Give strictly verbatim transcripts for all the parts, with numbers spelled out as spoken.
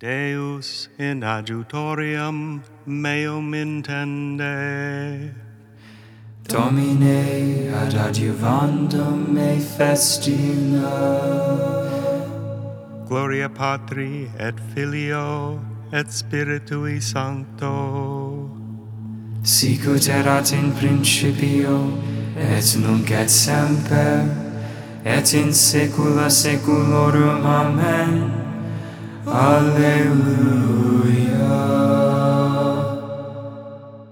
Deus in adjutorium meum intende. Domine ad adjuvandum me festina. Gloria Patri et Filio et Spiritui Sancto. Sicut erat in principio, et nunc et semper, et in saecula saeculorum. Amen. Alleluia.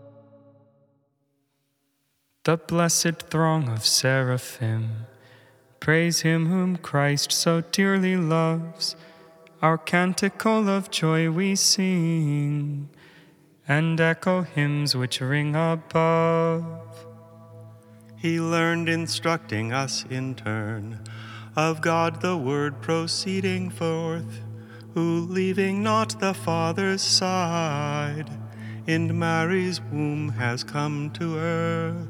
The blessed throng of seraphim, praise him whom Christ so dearly loves. Our canticle of joy we sing, and echo hymns which ring above. He learned instructing us in turn, of God the Word proceeding forth, who leaving not the Father's side, in Mary's womb has come to earth.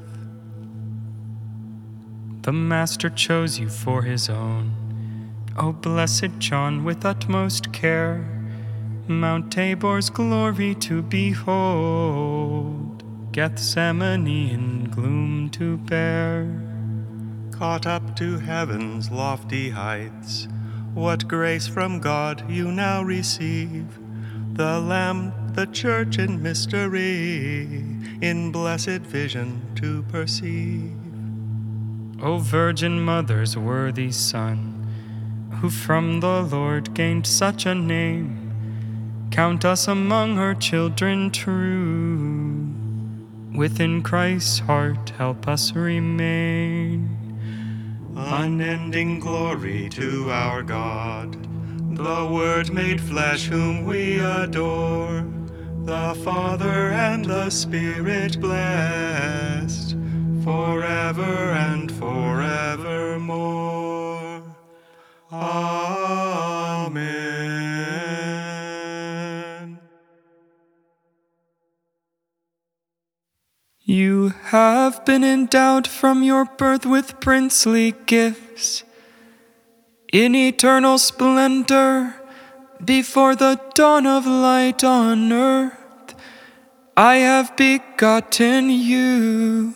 The Master chose you for his own, O blessed John, with utmost care, Mount Tabor's glory to behold, Gethsemane in gloom to bear. Caught up to heaven's lofty heights, what grace from God you now receive, the Lamb, the Church in mystery, in blessed vision to perceive. O Virgin Mother's worthy Son, who from the Lord gained such a name, count us among her children true. Within Christ's heart help us remain. Unending glory to our God, the Word made flesh whom we adore, the Father and the Spirit blessed, forever and forevermore. Amen. You have been endowed from your birth with princely gifts, in eternal splendor, before the dawn of light on earth, I have begotten you.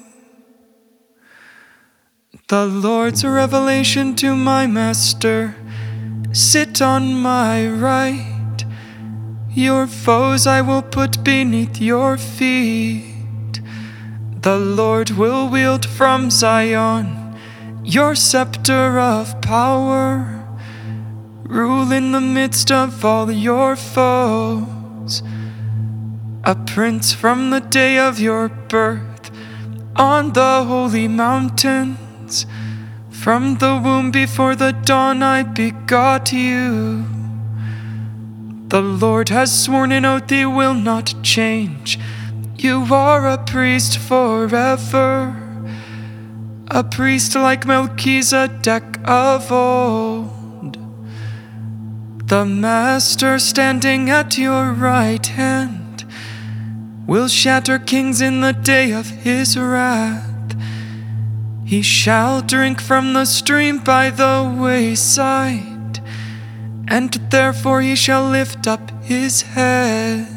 The Lord's revelation to my Master, sit on my right. Your foes I will put beneath your feet. The Lord will wield from Zion your scepter of power. Rule in the midst of all your foes. A prince from the day of your birth on the holy mountains. From the womb before the dawn I begot you. The Lord has sworn an oath he will not change. You are a priest forever, a priest like Melchizedek of old. The Master standing at your right hand will shatter kings in the day of his wrath. He shall drink from the stream by the wayside, and therefore he shall lift up his head.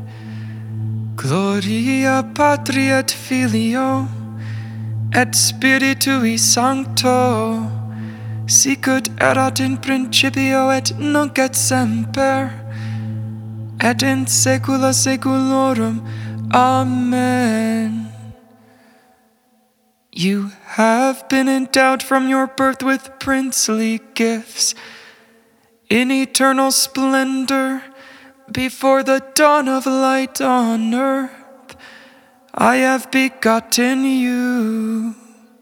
Gloria Patri et Filio et Spiritui Sancto, sicut erat in principio et nunc et semper, et in saecula saeculorum. Amen. You have been endowed from your birth with princely gifts, in eternal splendor, before the dawn of light on earth, I have begotten you.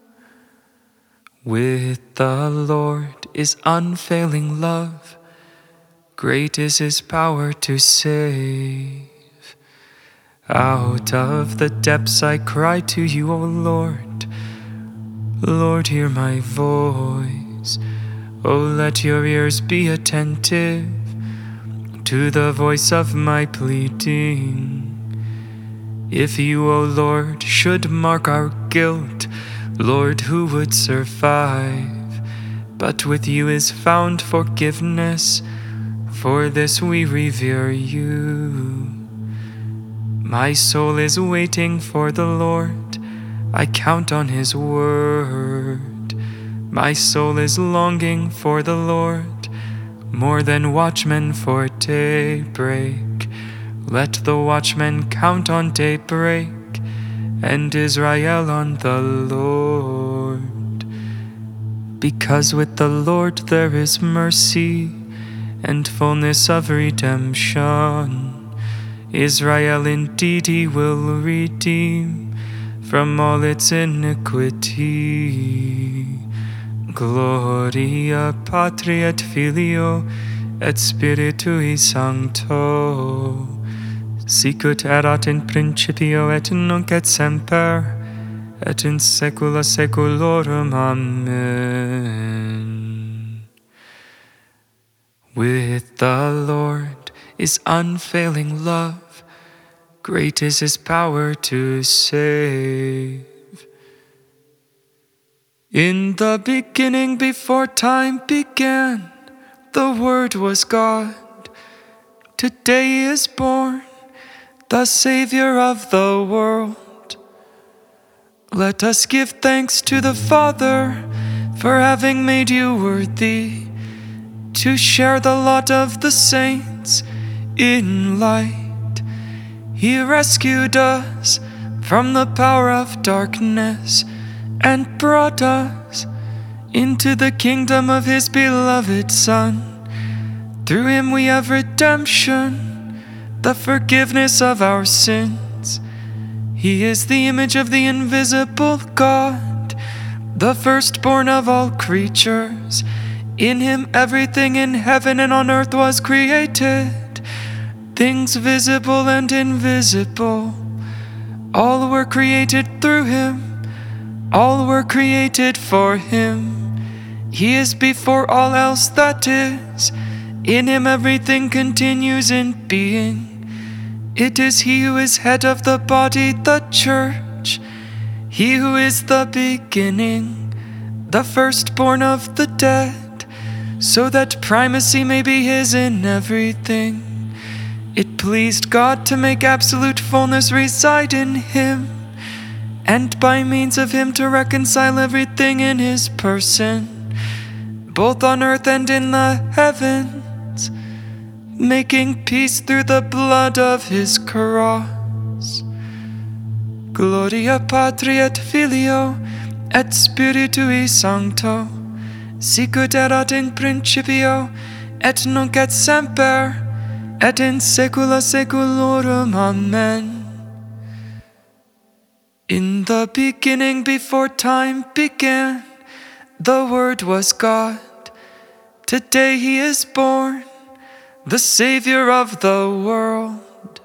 With the Lord is unfailing love, great is his power to save. Out of the depths I cry to you, O Lord. Lord, hear my voice. O let your ears be attentive to the voice of my pleading. If you, O Lord, should mark our guilt, Lord, who would survive? But with you is found forgiveness, For this we revere you. My soul is waiting for the Lord. I count on his word. My soul is longing for the Lord, more than watchmen for daybreak. Let the watchmen count on daybreak, and Israel on the Lord. Because with the Lord there is mercy, and fullness of redemption. Israel indeed he will redeem from all its iniquity. Gloria Patri et Filio et Spiritui Sancto, sicut erat in principio et nunc et semper, et in saecula saeculorum. Amen. With the Lord is unfailing love, great is his power to save. In the beginning, before time began, the Word was God. Today he is born, the Savior of the world. Let us give thanks to the Father for having made you worthy to share the lot of the saints in light. He rescued us from the power of darkness and brought us into the kingdom of his beloved Son. Through him we have redemption, the forgiveness of our sins. He is the image of the invisible God, the firstborn of all creatures. In him everything in heaven and on earth was created, things visible and invisible. All were created through him. All were created for him. He is before all else that is. In him everything continues in being. It is he who is head of the body, the church. He who is the beginning, the firstborn of the dead, so that primacy may be his in everything. It pleased God to make absolute fullness reside in him, and by means of him to reconcile everything in his person, both on earth and in the heavens, making peace through the blood of his cross. Gloria Patri et Filio et Spiritui Sancto, sicut erat in principio et nunc et semper, et in saecula saeculorum. Amen. In the beginning, before time began, the Word was God. Today he is born, the Savior of the world.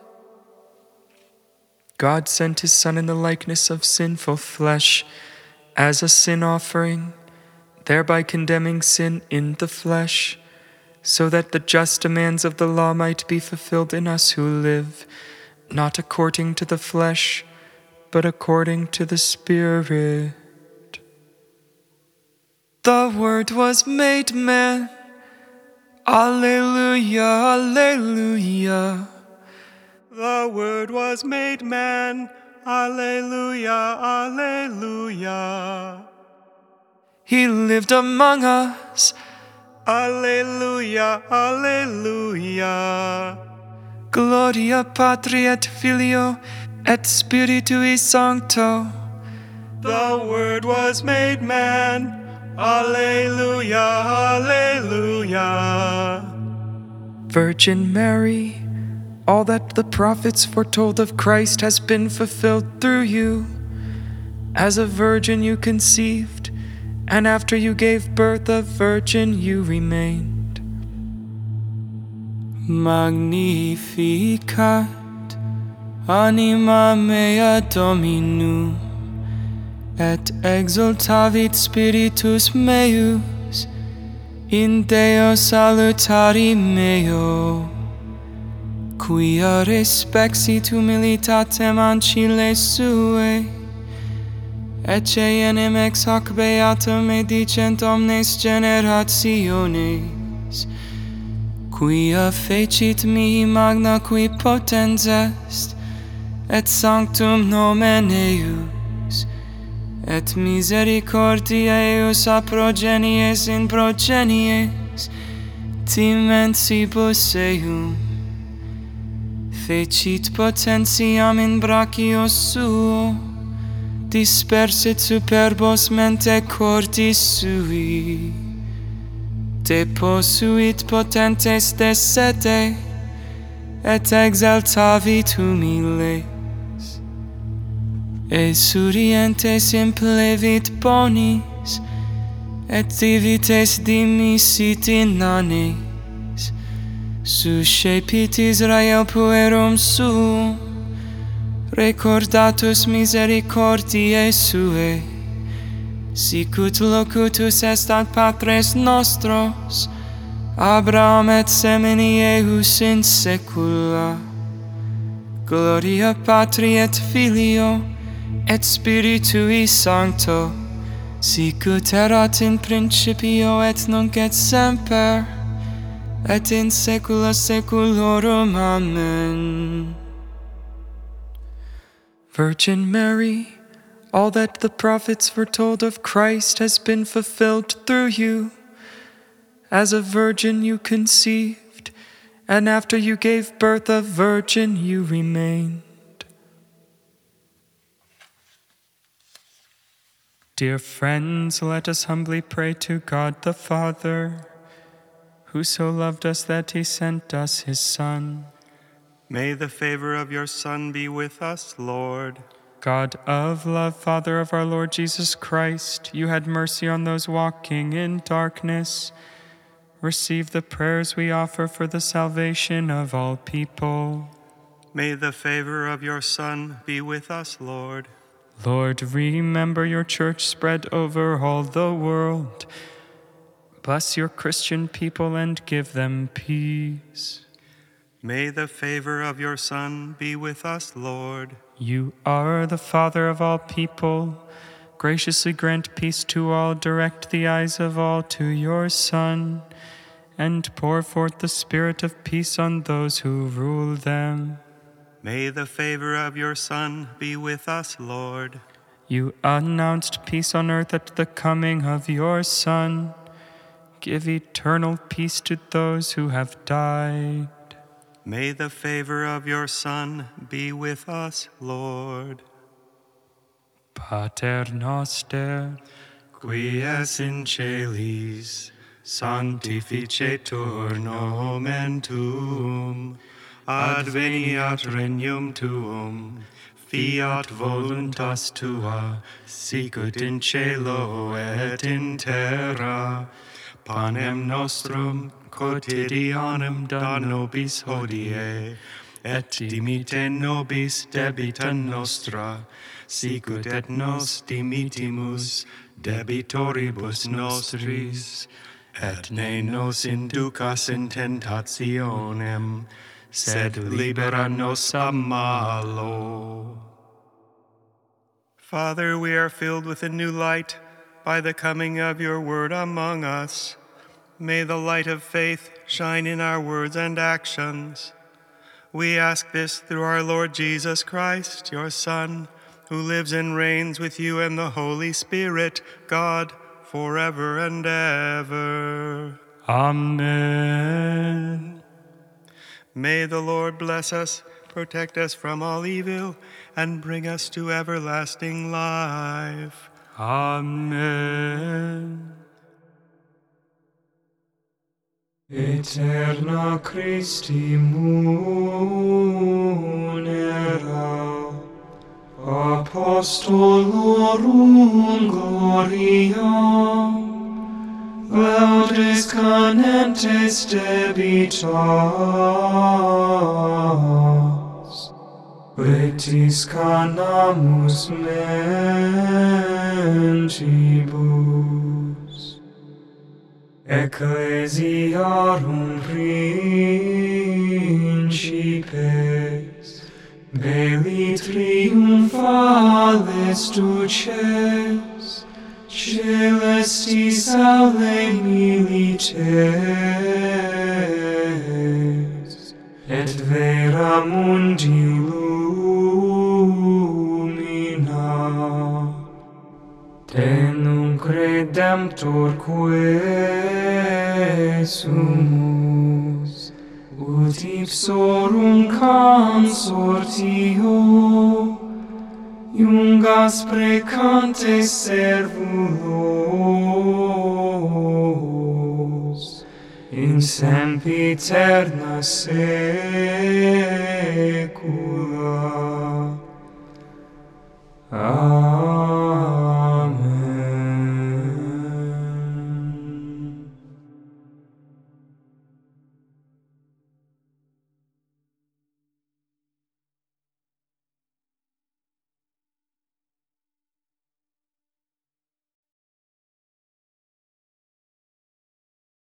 God sent his Son in the likeness of sinful flesh as a sin offering, thereby condemning sin in the flesh, so that the just demands of the law might be fulfilled in us who live, not according to the flesh, but according to the Spirit. The Word was made man. Alleluia, alleluia. The Word was made man. Alleluia, alleluia. He lived among us. Alleluia, alleluia. Gloria Patri et Filio et Spiritui Sancto. The Word was made man. Alleluia, alleluia. Virgin Mary, all that the prophets foretold of Christ has been fulfilled through you. As a virgin you conceived, and after you gave birth a virgin you remained. Magnificat anima mea Dominum, et exultavit spiritus meus in Deo salutari meo, quia respexit humilitatem ancile sue, ecce enim ex hoc beatum edicent omnes generationes, quia fecit mihi magna qui potens est, et sanctum nomen eius, et misericordia eius a progenies in progenies, timensibus eum, fecit potentiam in brachio suo, dispersit superbos mente cordis sui, deposuit potentes de sede, et exaltavit humiles, esurientes implevit bonis, et divites dimisit inanes, suscepit Israel puerum suum, recordatus misericordiae suae, sicut locutus est ad patres nostros, Abraham et semini eius in saecula. Gloria Patri et Filio, et Spiritui Sancto, sicut erat in principio et nunc et semper, et in saecula saeculorum. Amen. Virgin Mary, all that the prophets foretold of Christ has been fulfilled through you. As a virgin you conceived, and after you gave birth a virgin you remained. Dear friends, let us humbly pray to God the Father, who so loved us that he sent us his Son. May the favor of your Son be with us, Lord. God of love, Father of our Lord Jesus Christ, you had mercy on those walking in darkness. Receive the prayers we offer for the salvation of all people. May the favor of your Son be with us, Lord. Lord, remember your church spread over all the world. Bless your Christian people and give them peace. May the favor of your Son be with us, Lord. You are the Father of all people. Graciously grant peace to all, direct the eyes of all to your Son, and pour forth the spirit of peace on those who rule them. May the favor of your Son be with us, Lord. You announced peace on earth at the coming of your Son. Give eternal peace to those who have died. May the favor of your Son be with us, Lord. Pater noster, qui es in celis, sanctificetur nomen tuum, adveniat regnum tuum, fiat voluntas tua, sicut in cielo et in terra. Panem nostrum quotidianum da nobis hodie, et dimitte nobis debita nostra, sicut et nos dimittimus debitoribus nostris, et ne nos inducas in tentationem, sed libera nos a malo. Father, we are filled with a new light by the coming of your word among us. May the light of faith shine in our words and actions. We ask this through our Lord Jesus Christ, your Son, who lives and reigns with you and the Holy Spirit, God, forever and ever. Amen. May the Lord bless us, protect us from all evil, and bring us to everlasting life. Amen. Eterna Christi munera, apostolorum gloria, laudes canentes debitas, rectis canamus mentibus, ecclesiarum principes, belli triumphales duces, celestis aule milites, et vera mundi lumina. Te nunc redemptor quae sumus, ut ipsorum consortio, iungas precantes servulos, in sempiterna secula. Amen.